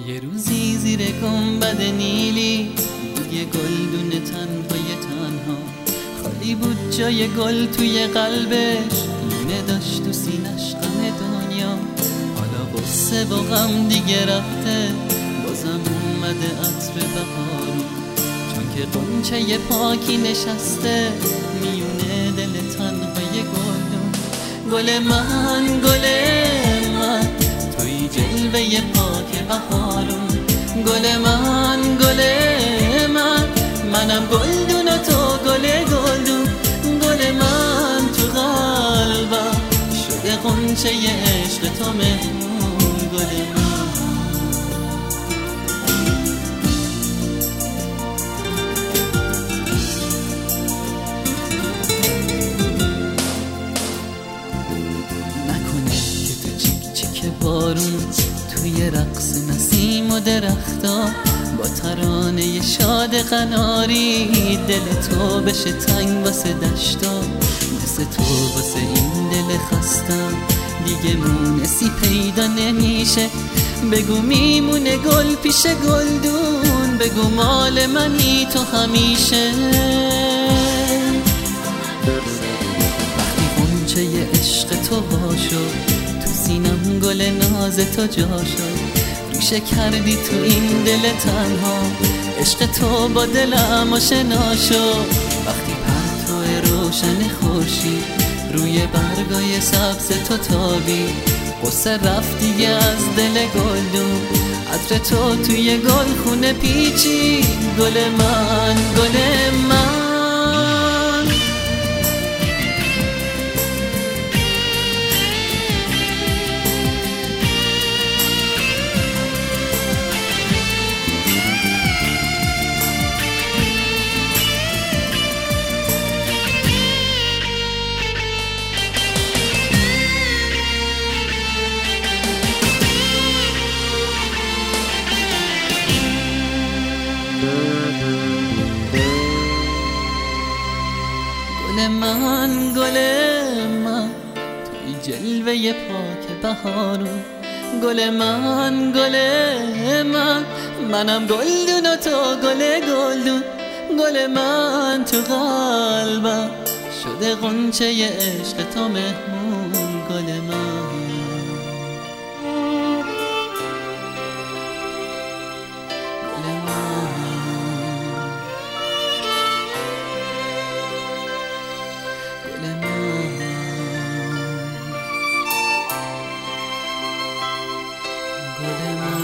یه روزی زیر گنبد نیلی بود یه گلدون تنهای تنها، خالی بود جای گل توی قلبش، لونه داشت تو سینش غم دنیا. حالا غصه و غم دیگه رفته، بازم اومده عطر بهارون، چون که غنچه پاکی نشسته میونه دل تنهای گلدون. گل من توی جلوه پاک بهارون، گل من منم گلدون و تو گلدون. گل من تو قلبم شده غنچه عشق تو مهمون. گل من نکنه که تو چیک چیک بارون، توی رقص نسیم و درختا، با ترانه شاد قناری دل تو بشه تنگ واسه دشتا. مثل تو واسه این دل خستم دیگه مونسی پیدا نمیشه. بگو میمونه گل پیش گلدون، بگو مال منی تو همیشه. وقتی غنچه عشق تو باشو، تو سینم گل ناز تو جا شد. ریشه کردی تو این دل تنها، عشق تو با دلم آشنا شد. وقتی پرتو روشن خورشید روی برگای سبز تو تابی، غصه رفت دیگه از دل گلدون، عطر تو توی گل خونه پیچی. گل من گل من توی جلوه پاک بهارون. گل من منم گلدون و تو گلدون. گل من تو قلبم شده غنچه عشق تو مهمون. گل من گل من